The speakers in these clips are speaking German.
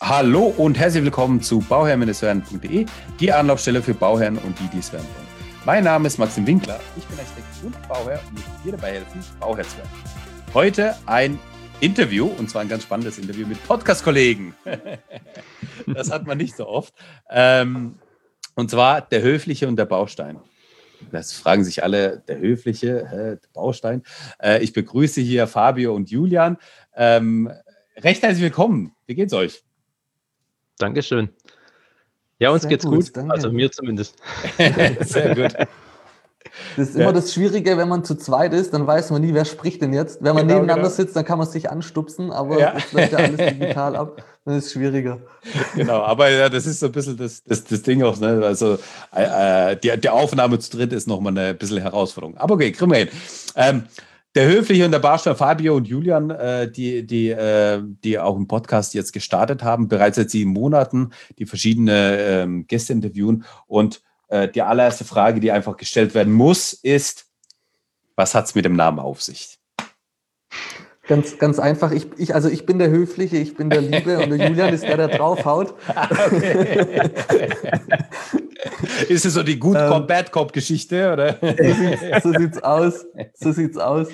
Hallo und herzlich willkommen zu bauherr-werden.de, die Anlaufstelle für Bauherren und die es werden wollen. Mein Name ist Maxim Winkler, ich bin Architekt und Bauherr und möchte dir dabei helfen, Bauherr zu werden. Heute ein Interview, und zwar ein ganz spannendes Interview mit Podcast-Kollegen. Das hat man nicht so oft. Und zwar der Höfliche und der Baustein. Das fragen sich alle, der Höfliche, der Baustein. Ich begrüße hier Fabio und Julian. Recht herzlich willkommen. Wie geht's euch? Dankeschön. Ja, uns geht's gut. Danke. Also mir zumindest. Sehr gut. Das ist immer das Schwierige, wenn man zu zweit ist, dann weiß man nie, wer spricht denn jetzt. Wenn man nebeneinander sitzt, dann kann man sich anstupsen, aber jetzt läuft ja alles digital ab, dann ist es schwieriger. Genau, aber ja, das ist so ein bisschen das Ding auch, ne? Also die Aufnahme zu dritt ist nochmal ein bisschen Herausforderung. Aber okay, kriegen wir hin. Der Höfliche und der Baustein Fabio und Julian, die auch im Podcast jetzt gestartet haben, bereits seit 7 Monaten, die verschiedene Gäste interviewen. Und die allererste Frage, die einfach gestellt werden muss, ist, was hat es mit dem Namen auf sich? Ganz einfach. Ich bin der Höfliche, ich bin der Liebe und der Julian ist der draufhaut. Okay. Ist es so die Good Cop, Bad Cop Geschichte, oder? So sieht's aus.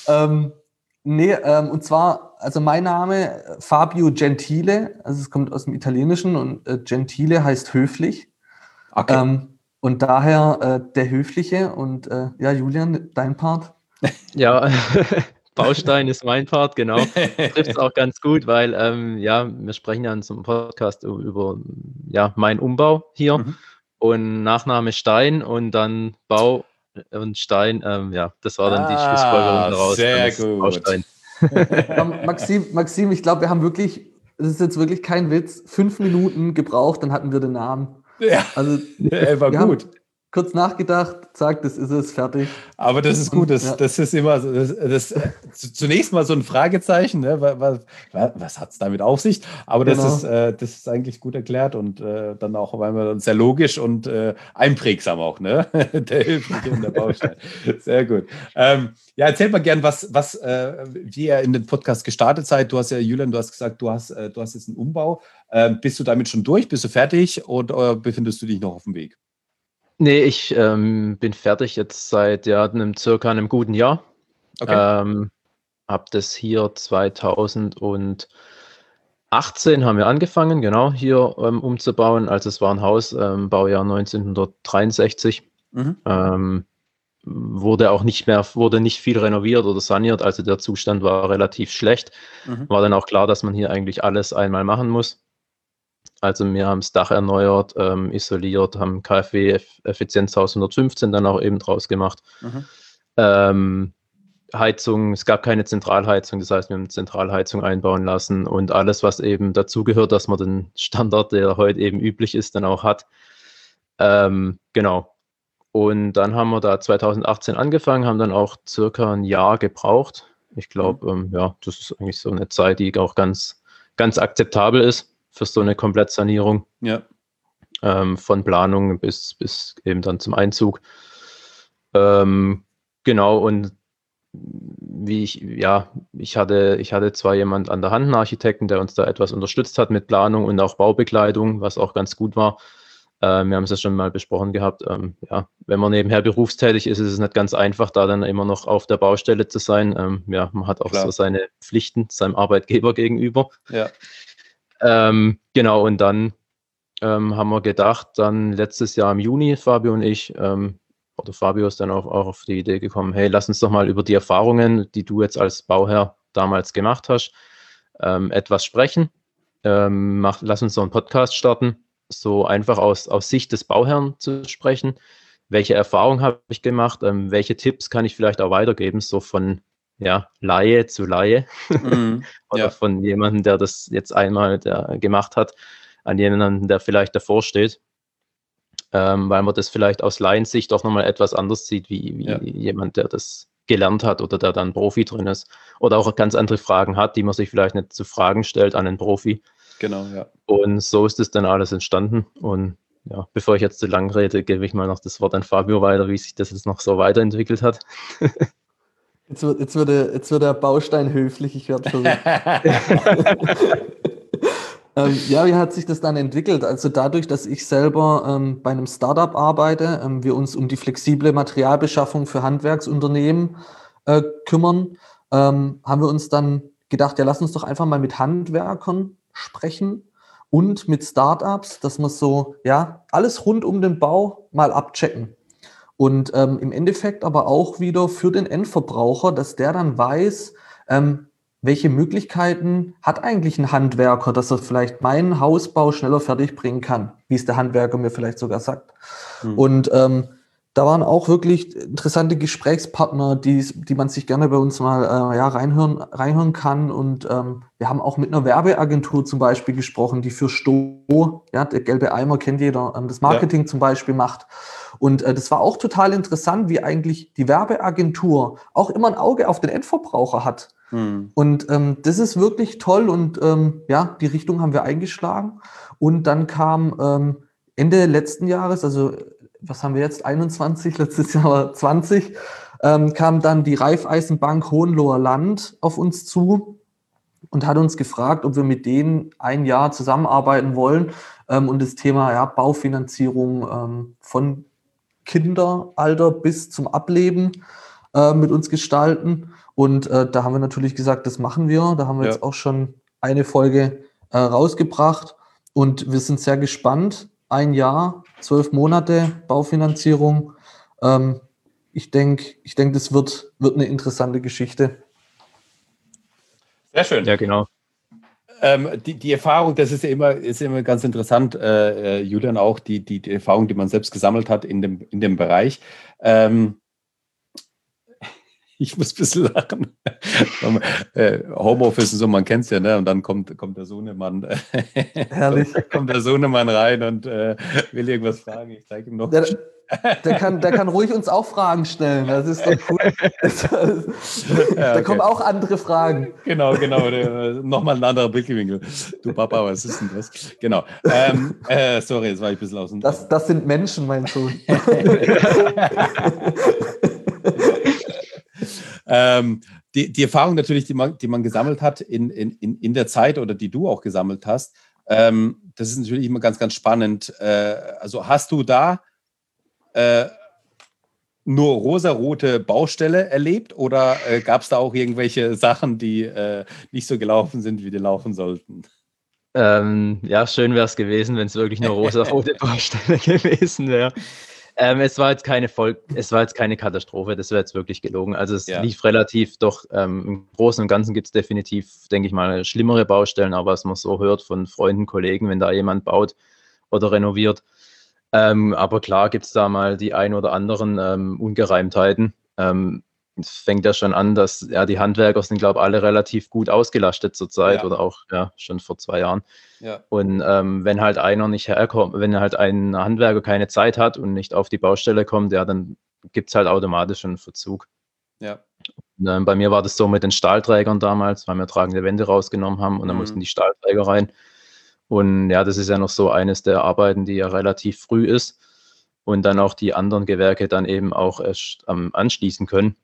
Und zwar, also mein Name Fabio Gentile, also es kommt aus dem Italienischen und Gentile heißt höflich. Okay. Und daher der Höfliche und Julian, dein Part? Ja, Baustein ist mein Part, genau. Trifft es auch ganz gut, weil wir sprechen ja in so einem Podcast über meinen Umbau hier. Mhm. Und Nachname Stein und dann Bau und Stein, das war dann die Schlussfolgerung daraus. Sehr gut. Maxim, ich glaube, wir haben wirklich, das ist jetzt wirklich kein Witz, 5 Minuten gebraucht, dann hatten wir den Namen. Ja, also, war gut. Kurz nachgedacht, zack, das ist es, fertig. Aber das ist gut, das ist immer zunächst mal so ein Fragezeichen, ne? Was hat es damit auf sich? Aber das ist eigentlich gut erklärt und dann auch auf einmal sehr logisch und einprägsam auch, ne? Der Höfliche und der Baustein. Sehr gut. Erzählt mal gern, wie ihr in den Podcast gestartet seid. Du hast ja, Julian, du hast gesagt, du hast jetzt einen Umbau. Bist du damit schon durch? Bist du fertig oder befindest du dich noch auf dem Weg? Nee, ich bin fertig jetzt seit circa einem guten Jahr. Okay. Habe das hier 2018 haben wir angefangen, genau, hier umzubauen. Also es war ein Haus, Baujahr 1963. Mhm. Wurde nicht viel renoviert oder saniert, also der Zustand war relativ schlecht. Mhm. War dann auch klar, dass man hier eigentlich alles einmal machen muss. Also wir haben das Dach erneuert, isoliert, haben KfW-Effizienzhaus 115 dann auch eben draus gemacht. Mhm. Heizung, es gab keine Zentralheizung, das heißt, wir haben eine Zentralheizung einbauen lassen und alles, was eben dazugehört, dass man den Standard, der heute eben üblich ist, dann auch hat. Genau. Und dann haben wir da 2018 angefangen, haben dann auch circa ein Jahr gebraucht. Ich glaube, das ist eigentlich so eine Zeit, die auch ganz, ganz akzeptabel ist für so eine Komplettsanierung. Ja. Von Planung bis eben dann zum Einzug. Genau, und ich hatte zwar jemand an der Hand, einen Architekten, der uns da etwas unterstützt hat mit Planung und auch Baubekleidung, was auch ganz gut war. Wir haben es ja schon mal besprochen gehabt. Wenn man nebenher berufstätig ist, ist es nicht ganz einfach, da dann immer noch auf der Baustelle zu sein. Man hat auch so seine Pflichten seinem Arbeitgeber gegenüber. Ja. Genau, und dann haben wir gedacht, dann letztes Jahr im Juni, Fabio und ich, oder Fabio ist dann auch auf die Idee gekommen, hey, lass uns doch mal über die Erfahrungen, die du jetzt als Bauherr damals gemacht hast, etwas sprechen. Lass uns doch einen Podcast starten, so einfach aus Sicht des Bauherrn zu sprechen. Welche Erfahrungen habe ich gemacht? Welche Tipps kann ich vielleicht auch weitergeben, so von Laie zu Laie oder von jemandem, der das jetzt einmal gemacht hat, an jemanden, der vielleicht davor steht, weil man das vielleicht aus Laiensicht auch nochmal etwas anders sieht, wie jemand, der das gelernt hat oder der dann Profi drin ist oder auch ganz andere Fragen hat, die man sich vielleicht nicht zu Fragen stellt an einen Profi. Genau, ja. Und so ist es dann alles entstanden und bevor ich jetzt zu lang rede, gebe ich mal noch das Wort an Fabio weiter, wie sich das jetzt noch so weiterentwickelt hat. Jetzt wird der Baustein höflich, ich werde versuchen. Ja, wie hat sich das dann entwickelt? Also dadurch, dass ich selber bei einem Startup arbeite, wir uns um die flexible Materialbeschaffung für Handwerksunternehmen kümmern, haben wir uns dann gedacht, ja, lass uns doch einfach mal mit Handwerkern sprechen und mit Startups, dass wir so, ja, alles rund um den Bau mal abchecken. Und im Endeffekt aber auch wieder für den Endverbraucher, dass der dann weiß, welche Möglichkeiten hat eigentlich ein Handwerker, dass er vielleicht meinen Hausbau schneller fertig bringen kann, wie es der Handwerker mir vielleicht sogar sagt. Und da waren auch wirklich interessante Gesprächspartner, die man sich gerne bei uns mal reinhören kann. Und wir haben auch mit einer Werbeagentur zum Beispiel gesprochen, die für Sto, ja, der gelbe Eimer kennt jeder, das Marketing zum Beispiel macht. Und das war auch total interessant, wie eigentlich die Werbeagentur auch immer ein Auge auf den Endverbraucher hat. Und das ist wirklich toll und ja, die Richtung haben wir eingeschlagen. Und dann kam Ende letzten Jahres, also was haben wir jetzt, 21, letztes Jahr war 20, kam dann die Raiffeisenbank Hohenloher Land auf uns zu und hat uns gefragt, ob wir mit denen ein Jahr zusammenarbeiten wollen und das Thema Baufinanzierung von Kinderalter bis zum Ableben mit uns gestalten. Und da haben wir natürlich gesagt, das machen wir. Da haben wir jetzt auch schon eine Folge rausgebracht und wir sind sehr gespannt. Ein Jahr, 12 Monate Baufinanzierung. Ich denke, das wird eine interessante Geschichte. Sehr schön. Ja, genau. Die Erfahrung, das ist ja immer ganz interessant, Julian, auch die Erfahrung, die man selbst gesammelt hat in dem Bereich. Ich muss ein bisschen lachen. Homeoffice und so, man kennt es ja, ne? Und dann kommt der Sohnemann. Herrlich. Kommt der Sohnemann rein und will irgendwas fragen. Ich zeige ihm noch. Der kann ruhig uns auch Fragen stellen. Das ist doch cool. Da kommen auch andere Fragen. Genau. Nochmal ein anderer Blickwinkel. Du Papa, was ist denn das? Genau. Sorry, jetzt war ich ein bisschen aus dem... Das sind Menschen, mein Sohn. Die Erfahrung natürlich, die man gesammelt hat in der Zeit oder die du auch gesammelt hast, das ist natürlich immer ganz, ganz spannend. Also hast du da nur rosarote Baustelle erlebt oder gab es da auch irgendwelche Sachen, die nicht so gelaufen sind, wie die laufen sollten? Ja, schön wäre es gewesen, wenn es wirklich nur rosarote Baustelle gewesen wäre. Es war jetzt keine Katastrophe, das wäre jetzt wirklich gelogen. Also es lief relativ doch, im Großen und Ganzen gibt es definitiv, denke ich mal, schlimmere Baustellen, aber was man so hört von Freunden, Kollegen, wenn da jemand baut oder renoviert. Aber klar gibt es da mal die ein oder anderen Ungereimtheiten. Es fängt ja schon an, dass die Handwerker sind, glaube ich, alle relativ gut ausgelastet zurzeit oder auch schon vor 2 Jahren. Ja. Und wenn halt einer nicht herkommt, wenn halt ein Handwerker keine Zeit hat und nicht auf die Baustelle kommt, dann gibt es halt automatisch einen Verzug. Ja. Und, bei mir war das so mit den Stahlträgern damals, weil wir tragende Wände rausgenommen haben und dann mussten die Stahlträger rein. Und ja, das ist ja noch so eines der Arbeiten, die ja relativ früh ist und dann auch die anderen Gewerke dann eben auch erst anschließen können.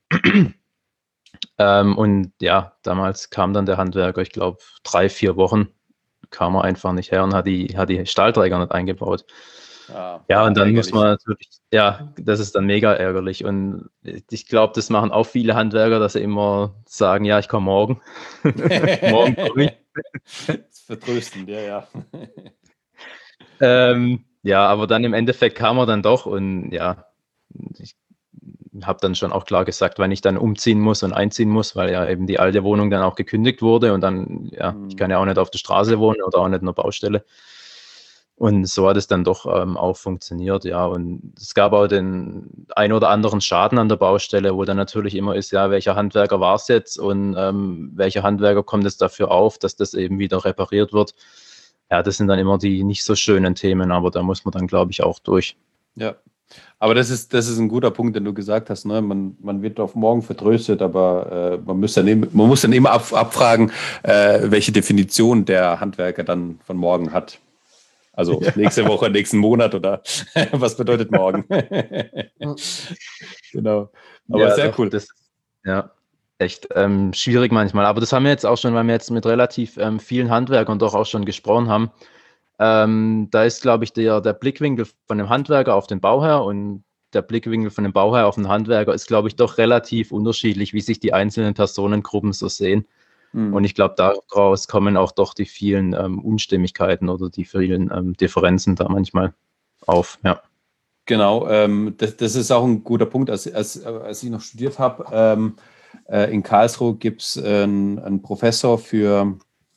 Und ja, damals kam dann der Handwerker, ich glaube 3-4 Wochen, kam er einfach nicht her und hat die Stahlträger nicht eingebaut. Ja, und dann muss man natürlich, das ist dann mega ärgerlich. Und ich glaube, das machen auch viele Handwerker, dass sie immer sagen, ja, ich komme morgen. Morgen komme ich. Das ist vertröstend, ja. Ja, aber dann im Endeffekt kam er dann doch und ja, ich habe dann schon auch klar gesagt, wenn ich dann umziehen muss und einziehen muss, weil ja eben die alte Wohnung dann auch gekündigt wurde und dann, ich kann ja auch nicht auf der Straße wohnen oder auch nicht in der Baustelle. Und so hat es dann doch auch funktioniert, ja. Und es gab auch den ein oder anderen Schaden an der Baustelle, wo dann natürlich immer ist, welcher Handwerker war es jetzt und welcher Handwerker kommt es dafür auf, dass das eben wieder repariert wird. Ja, das sind dann immer die nicht so schönen Themen, aber da muss man dann, glaube ich, auch durch. Ja, aber das ist ein guter Punkt, den du gesagt hast. Ne? Man wird auf morgen vertröstet, aber man muss dann immer abfragen, welche Definition der Handwerker dann von morgen hat. Also nächste Woche, nächsten Monat oder was bedeutet morgen? Genau. Aber sehr cool. echt schwierig manchmal. Aber das haben wir jetzt auch schon, weil wir jetzt mit relativ vielen Handwerkern doch auch schon gesprochen haben. Da ist, glaube ich, der Blickwinkel von dem Handwerker auf den Bauherr und der Blickwinkel von dem Bauherr auf den Handwerker ist, glaube ich, doch relativ unterschiedlich, wie sich die einzelnen Personengruppen so sehen. Und ich glaube, daraus kommen auch doch die vielen Unstimmigkeiten oder die vielen Differenzen da manchmal auf. Ja. Genau, das ist auch ein guter Punkt. Als ich noch studiert habe, in Karlsruhe gibt es einen Professor für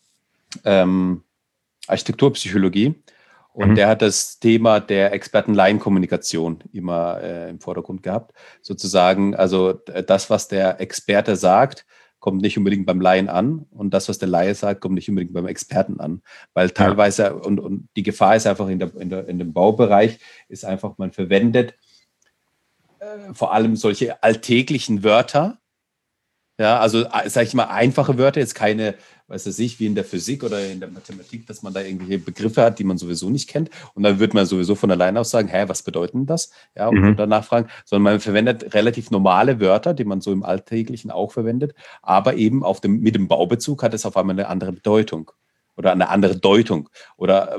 Architekturpsychologie und der hat das Thema der Experten-Laien-Kommunikation immer im Vordergrund gehabt. Sozusagen, also das, was der Experte sagt, kommt nicht unbedingt beim Laien an und das, was der Laie sagt, kommt nicht unbedingt beim Experten an. Weil teilweise, und die Gefahr ist einfach in dem Baubereich, ist einfach, man verwendet vor allem solche alltäglichen Wörter. Ja, also sage ich mal, einfache Wörter, jetzt keine, weiß ich, wie in der Physik oder in der Mathematik, dass man da irgendwelche Begriffe hat, die man sowieso nicht kennt. Und dann wird man sowieso von alleine aus sagen, was bedeutet denn das? Ja, und danach fragen, sondern man verwendet relativ normale Wörter, die man so im Alltäglichen auch verwendet, aber eben mit dem Baubezug hat es auf einmal eine andere Bedeutung oder eine andere Deutung. Oder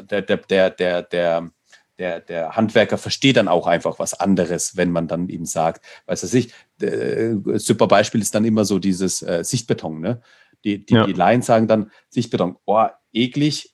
der Handwerker versteht dann auch einfach was anderes, wenn man dann eben sagt, super Beispiel ist dann immer so dieses Sichtbeton, ne? Die Laien sagen dann Sichtbeton, eklig,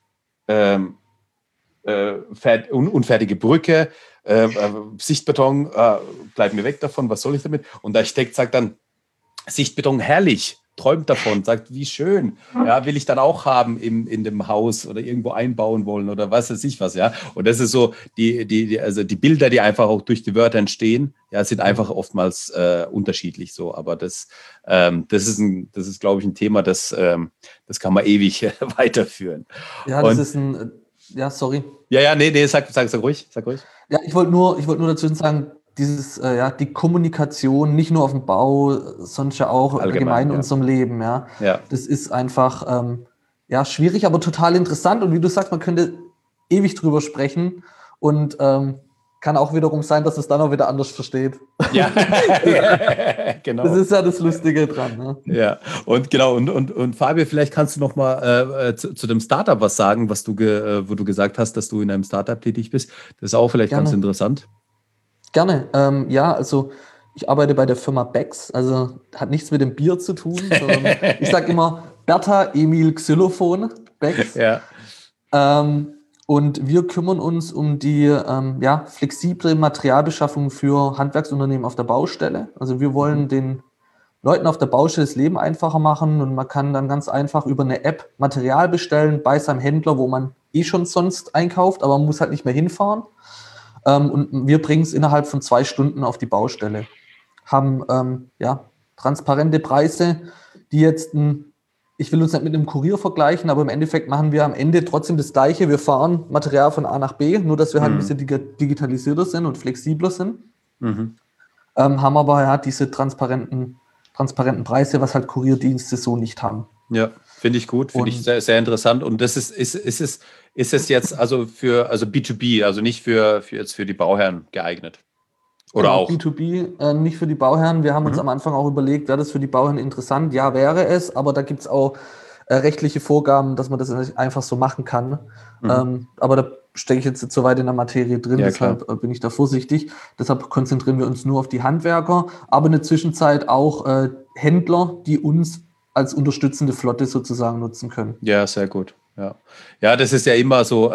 unfertige Brücke, Sichtbeton, bleib mir weg davon, was soll ich damit? Und der Architekt sagt dann, Sichtbeton, herrlich, träumt davon, sagt, wie schön, ja, will ich dann auch haben in dem Haus oder irgendwo einbauen wollen oder was weiß ich was, ja. Und das ist so, also die Bilder, die einfach auch durch die Wörter entstehen, ja, sind einfach oftmals unterschiedlich so. Aber das ist, glaube ich, ein Thema, das kann man ewig weiterführen. Ja, das ist ein, sorry. Nee, sag ruhig. Ja, ich wollte nur dazu sagen, die Kommunikation nicht nur auf dem Bau, sondern ja auch allgemein in unserem Leben, ja. Das ist einfach schwierig, aber total interessant. Und wie du sagst, man könnte ewig drüber sprechen und kann auch wiederum sein, dass es dann auch wieder anders versteht. Ja, genau. Das ist ja das Lustige dran. Ne? Ja, und genau. Und Fabio, vielleicht kannst du noch mal zu dem Startup was sagen, wo du gesagt hast, dass du in einem Startup tätig bist. Das ist auch vielleicht ganz interessant. Gerne. Also ich arbeite bei der Firma Becks, also hat nichts mit dem Bier zu tun, sondern ich sage immer Bertha Emil Xylophon Becks. Ja. Und wir kümmern uns um die flexible Materialbeschaffung für Handwerksunternehmen auf der Baustelle. Also wir wollen den Leuten auf der Baustelle das Leben einfacher machen und man kann dann ganz einfach über eine App Material bestellen bei seinem Händler, wo man schon sonst einkauft, aber man muss halt nicht mehr hinfahren. Und wir bringen es innerhalb von 2 Stunden auf die Baustelle. Haben transparente Preise, die jetzt ich will uns nicht mit einem Kurier vergleichen, aber im Endeffekt machen wir am Ende trotzdem das Gleiche. Wir fahren Material von A nach B, nur dass wir halt ein bisschen digitalisierter sind und flexibler sind. Haben aber diese transparenten Preise, was halt Kurierdienste so nicht haben. Ja, finde ich gut, finde ich sehr, sehr interessant. Und das ist es jetzt also für B2B, also nicht für die Bauherren geeignet? Oder auch? B2B, nicht für die Bauherren. Wir haben uns am Anfang auch überlegt, wäre das für die Bauherren interessant? Ja, wäre es, aber da gibt es auch rechtliche Vorgaben, dass man das nicht einfach so machen kann. Aber da stecke ich jetzt so weit in der Materie drin, deshalb bin ich da vorsichtig. Deshalb konzentrieren wir uns nur auf die Handwerker, aber in der Zwischenzeit auch Händler, die uns als unterstützende Flotte sozusagen nutzen können. Ja, sehr gut. Ja, das ist ja immer so,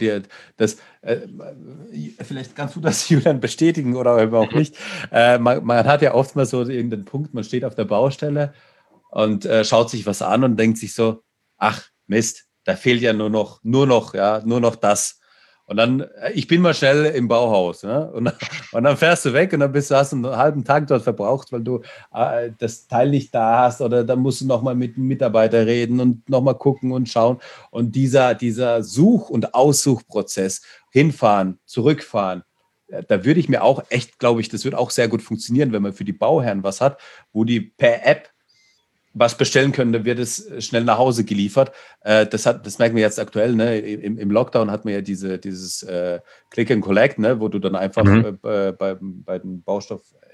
vielleicht kannst du das, Julian, bestätigen oder auch nicht. Man hat ja oft mal so irgendeinen Punkt, man steht auf der Baustelle und schaut sich was an und denkt sich so, ach Mist, da fehlt ja nur noch das. Und dann, ich bin mal schnell im Bauhaus, ne? Und dann fährst du weg und dann hast du einen halben Tag dort verbraucht, weil du das Teil nicht da hast oder dann musst du nochmal mit dem Mitarbeiter reden und nochmal gucken und schauen. Und dieser Such- und Aussuchprozess, hinfahren, zurückfahren, da würde ich mir auch echt, glaube ich, das wird auch sehr gut funktionieren, wenn man für die Bauherren was hat, wo die per App was bestellen können, dann wird es schnell nach Hause geliefert. Das merken wir jetzt aktuell, ne? Im Lockdown hat man ja dieses Click and Collect, ne? Wo du dann einfach bei den Baustoffhändlern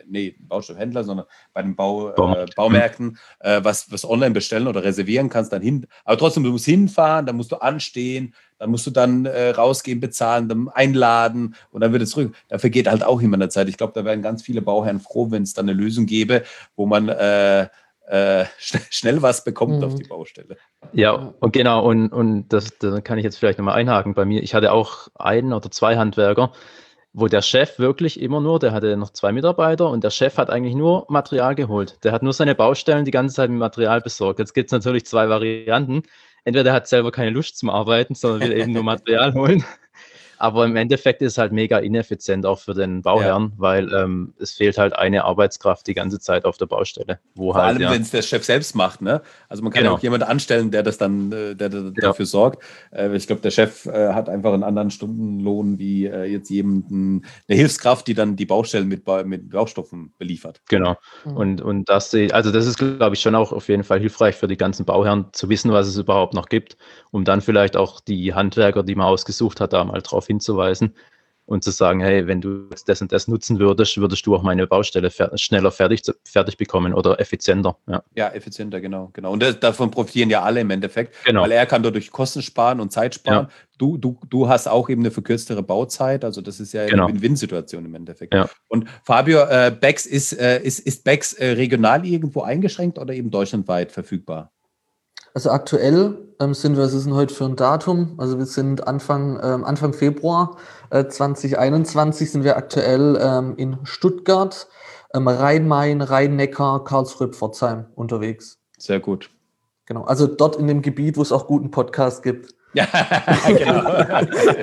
Baustoffhändler, sondern bei den Baumärkten, was online bestellen oder reservieren kannst, dann hin. Aber trotzdem, du musst hinfahren, dann musst du anstehen, dann musst du dann rausgehen, bezahlen, dann einladen und dann wird es zurück. Da vergeht halt auch immer eine Zeit. Ich glaube, da wären ganz viele Bauherren froh, wenn es dann eine Lösung gäbe, wo man schnell was bekommt auf die Baustelle. Ja, und genau, und da kann ich jetzt vielleicht nochmal einhaken bei mir. Ich hatte auch 1 oder 2 Handwerker, wo der Chef wirklich immer nur, der hatte noch 2 Mitarbeiter und der Chef hat eigentlich nur Material geholt. Der hat nur seine Baustellen die ganze Zeit mit Material besorgt. Jetzt gibt es natürlich 2 Varianten. Entweder der hat selber keine Lust zum Arbeiten, sondern will eben nur Material holen. Aber im Endeffekt ist es halt mega ineffizient auch für den Bauherrn, weil es fehlt halt eine Arbeitskraft die ganze Zeit auf der Baustelle. Vor allem, wenn es der Chef selbst macht, ne? Also man kann ja auch jemanden anstellen, der das dann dafür sorgt. Ich glaube, der Chef hat einfach einen anderen Stundenlohn wie jetzt jemanden, eine Hilfskraft, die dann die Baustellen mit Baustoffen beliefert. Genau. Und das ist, glaube ich, schon auch auf jeden Fall hilfreich für die ganzen Bauherren zu wissen, was es überhaupt noch gibt, um dann vielleicht auch die Handwerker, die man ausgesucht hat, da mal drauf hinzuweisen und zu sagen, hey, wenn du das und das nutzen würdest du auch meine Baustelle schneller fertig bekommen oder effizienter. Ja, effizienter, genau. Und davon profitieren ja alle im Endeffekt, weil er kann dadurch Kosten sparen und Zeit sparen. Ja. Du hast auch eben eine verkürztere Bauzeit, also das ist ja eine Win-Win-Situation im Endeffekt. Ja. Und Fabio, BEX ist BEX regional irgendwo eingeschränkt oder eben deutschlandweit verfügbar? Also aktuell sind wir, was ist denn heute für ein Datum? Also wir sind Anfang Februar 2021 sind wir aktuell in Stuttgart, Rhein-Main, Rhein-Neckar, Karlsruhe, Pforzheim unterwegs. Sehr gut. Genau, also dort in dem Gebiet, wo es auch guten Podcast gibt. Ja, genau.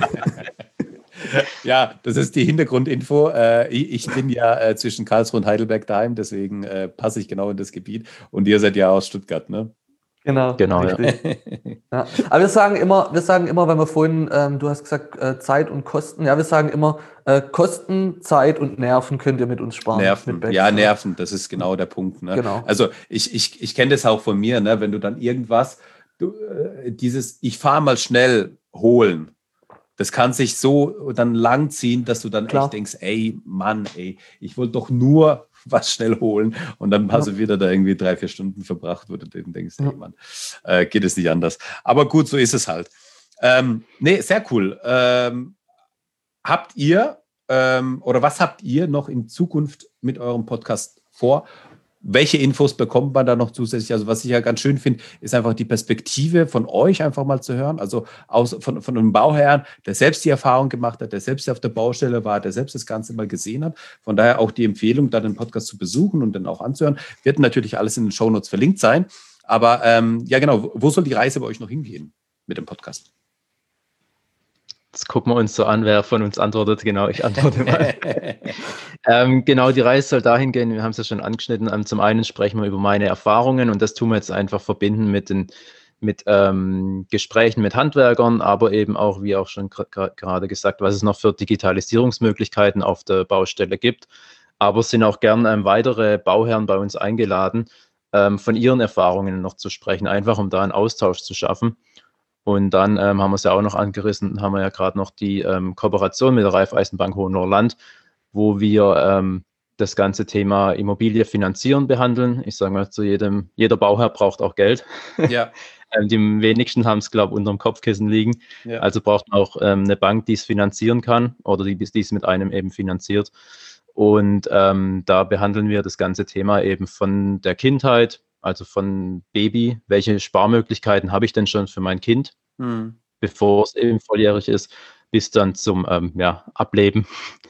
Ja, das ist die Hintergrundinfo. Ich bin ja zwischen Karlsruhe und Heidelberg daheim, deswegen passe ich genau in das Gebiet. Und ihr seid ja aus Stuttgart, ne? Genau. Ja. Ja. Aber wir sagen immer, wenn wir vorhin, du hast gesagt, Zeit und Kosten, wir sagen immer, Kosten, Zeit und Nerven könnt ihr mit uns sparen. Nerven, Nerven, das ist genau der Punkt. Ne? Genau. Also ich kenne das auch von mir, ne? Wenn du dann irgendwas, ich fahre mal schnell holen, das kann sich so dann lang ziehen, dass du dann echt denkst, ey, Mann, ich wollte doch nur was schnell holen und dann hast du wieder da irgendwie 3-4 Stunden verbracht, wo du denkst, hey Mann, geht es nicht anders. Aber gut, so ist es halt. Sehr cool. Habt ihr oder was habt ihr noch in Zukunft mit eurem Podcast vor? Welche Infos bekommt man da noch zusätzlich? Also was ich ja ganz schön finde, ist einfach die Perspektive von euch einfach mal zu hören. Also von einem Bauherrn, der selbst die Erfahrung gemacht hat, der selbst auf der Baustelle war, der selbst das Ganze mal gesehen hat. Von daher auch die Empfehlung, da den Podcast zu besuchen und dann auch anzuhören. Wird natürlich alles in den Shownotes verlinkt sein. Aber genau, wo soll die Reise bei euch noch hingehen mit dem Podcast? Jetzt gucken wir uns so an, wer von uns antwortet. Genau, ich antworte mal. Genau, die Reise soll dahin gehen, wir haben es ja schon angeschnitten. Zum einen sprechen wir über meine Erfahrungen und das tun wir jetzt einfach verbinden mit Gesprächen mit Handwerkern, aber eben auch, wie auch schon gerade gesagt, was es noch für Digitalisierungsmöglichkeiten auf der Baustelle gibt. Aber es sind auch gern weitere Bauherren bei uns eingeladen, von ihren Erfahrungen noch zu sprechen, einfach um da einen Austausch zu schaffen. Und dann haben wir es ja auch noch angerissen, haben wir ja gerade noch die Kooperation mit der Raiffeisenbank Hohenlohe-Land, wo wir das ganze Thema Immobilie finanzieren behandeln. Ich sage mal, jeder Bauherr braucht auch Geld. Ja. Die wenigsten haben es, glaube ich, unterm Kopfkissen liegen. Ja. Also braucht man auch eine Bank, die es finanzieren kann oder die es mit einem eben finanziert. Und da behandeln wir das ganze Thema eben von der Kindheit, also von Baby, welche Sparmöglichkeiten habe ich denn schon für mein Kind, bevor es eben volljährig ist, bis dann zum Ableben.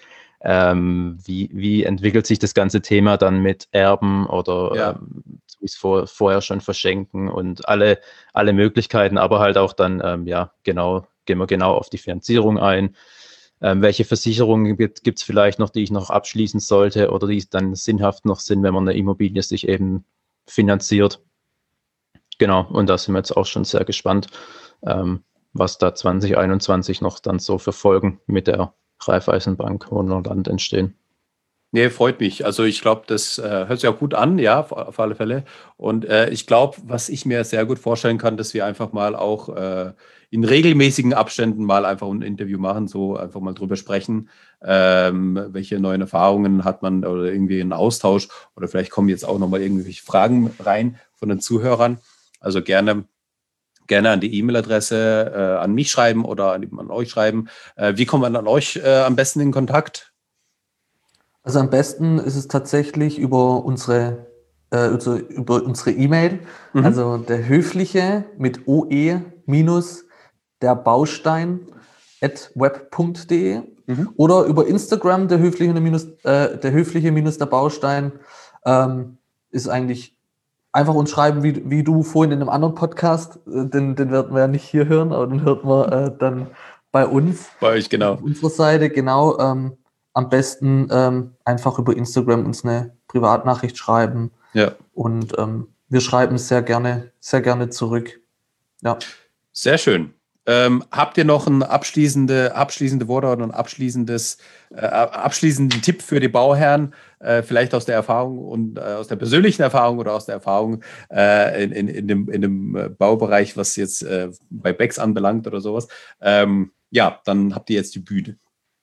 Wie entwickelt sich das ganze Thema dann mit Erben oder vorher schon verschenken und alle Möglichkeiten, aber halt auch dann, gehen wir genau auf die Finanzierung ein. Welche Versicherungen gibt es vielleicht noch, die ich noch abschließen sollte oder die dann sinnhaft noch sind, wenn man eine Immobilie sich eben finanziert. Genau, und da sind wir jetzt auch schon sehr gespannt, was da 2021 noch dann so für Folgen mit der Raiffeisenbank Hohenlohe-Land entstehen. Nee, freut mich. Also ich glaube, das hört sich auch gut an, ja, auf alle Fälle. Und ich glaube, was ich mir sehr gut vorstellen kann, dass wir einfach mal auch in regelmäßigen Abständen mal einfach ein Interview machen, so einfach mal drüber sprechen, welche neuen Erfahrungen hat man oder irgendwie einen Austausch oder vielleicht kommen jetzt auch nochmal irgendwelche Fragen rein von den Zuhörern. Also gerne an die E-Mail-Adresse an mich schreiben oder an euch schreiben. Wie kommt man an euch am besten in Kontakt? Also am besten ist es tatsächlich über unsere E-Mail, also der Höfliche mit OE minus der Baustein @web.de oder über Instagram der Höfliche minus der Baustein ist eigentlich einfach uns schreiben, wie du vorhin in einem anderen Podcast, den werden wir ja nicht hier hören, aber den hört man dann bei uns. Bei euch, genau. Auf unserer Seite, genau. Am besten einfach über Instagram uns eine Privatnachricht schreiben. Ja. Und wir schreiben sehr gerne zurück. Ja. Sehr schön. Habt ihr noch ein abschließende Worte oder einen abschließenden Tipp für die Bauherren, vielleicht aus der Erfahrung und aus der persönlichen Erfahrung oder aus der Erfahrung in dem Baubereich, was jetzt bei Becks anbelangt oder sowas? Ja, dann habt ihr jetzt die Bühne.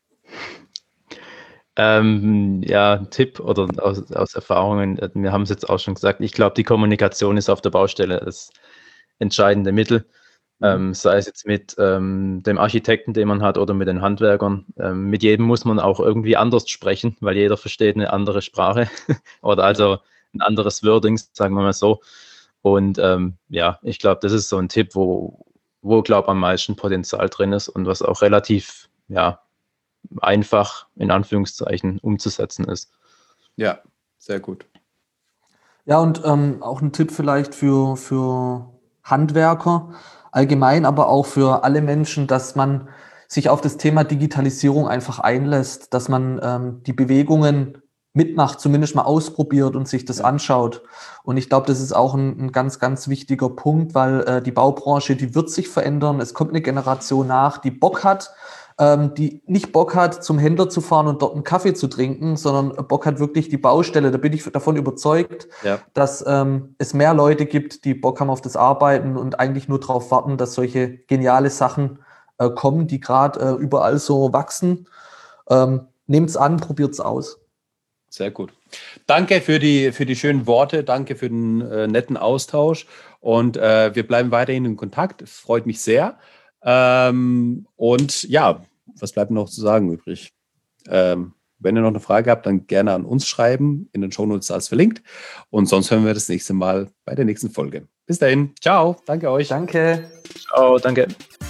Ja, ein Tipp oder aus Erfahrungen, wir haben es jetzt auch schon gesagt, ich glaube, die Kommunikation ist auf der Baustelle das entscheidende Mittel, sei es jetzt mit dem Architekten, den man hat, oder mit den Handwerkern. Mit jedem muss man auch irgendwie anders sprechen, weil jeder versteht eine andere Sprache oder also ein anderes Wording, sagen wir mal so. Und ja, ich glaube, das ist so ein Tipp, wo glaube ich, am meisten Potenzial drin ist und was auch relativ, ja, einfach in Anführungszeichen umzusetzen ist. Ja, sehr gut. Ja, und auch ein Tipp vielleicht für Handwerker allgemein, aber auch für alle Menschen, dass man sich auf das Thema Digitalisierung einfach einlässt, dass man die Bewegungen mitmacht, zumindest mal ausprobiert und sich das anschaut. Und ich glaube, das ist auch ein ganz, ganz wichtiger Punkt, weil die Baubranche, die wird sich verändern. Es kommt eine Generation nach, die Bock hat, die nicht Bock hat, zum Händler zu fahren und dort einen Kaffee zu trinken, sondern Bock hat wirklich die Baustelle. Da bin ich davon überzeugt, dass es mehr Leute gibt, die Bock haben auf das Arbeiten und eigentlich nur darauf warten, dass solche geniale Sachen kommen, die gerade überall so wachsen. Nehmt's an, probiert's aus. Sehr gut. Danke für die schönen Worte, danke für den netten Austausch und wir bleiben weiterhin in Kontakt. Es freut mich sehr. Und ja, was bleibt noch zu sagen übrig? Wenn ihr noch eine Frage habt, dann gerne an uns schreiben. In den Shownotes ist alles verlinkt. Und sonst hören wir das nächste Mal bei der nächsten Folge. Bis dahin. Ciao. Danke euch. Danke. Ciao. Danke.